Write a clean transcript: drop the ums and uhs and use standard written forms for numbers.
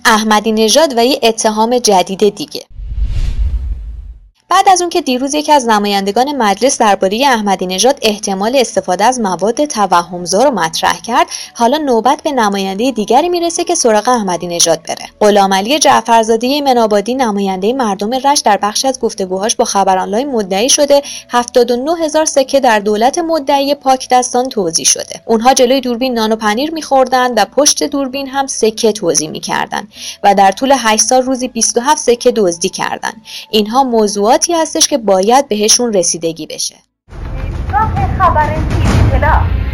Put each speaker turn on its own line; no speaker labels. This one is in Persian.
احمدی نژاد و یه اتهام جدید دیگه. بعد از اون که دیروز یکی از نمایندگان مجلس درباره احمدی نژاد احتمال استفاده از مواد توهمزا رو مطرح کرد، حالا نوبت به نماینده دیگری میرسه که سراغ احمدی نژاد بره. غلامعلی جعفرزاده منابادی نماینده مردم رشت در بخشی از گفتگوهاش با خبر آنلاین مدعی شده 79,000 سکه در دولت مدعی پاکدستان توزیع شده. اونها جلوی دوربین نان و پنیر می‌خوردن و پشت دوربین هم سکه توزیع می‌کردن و در طول 8 سال روزی 27 سکه دزدی کردن. اینها موضوعاتی هستش که باید بهشون رسیدگی بشه.
خبر تیز اطلاع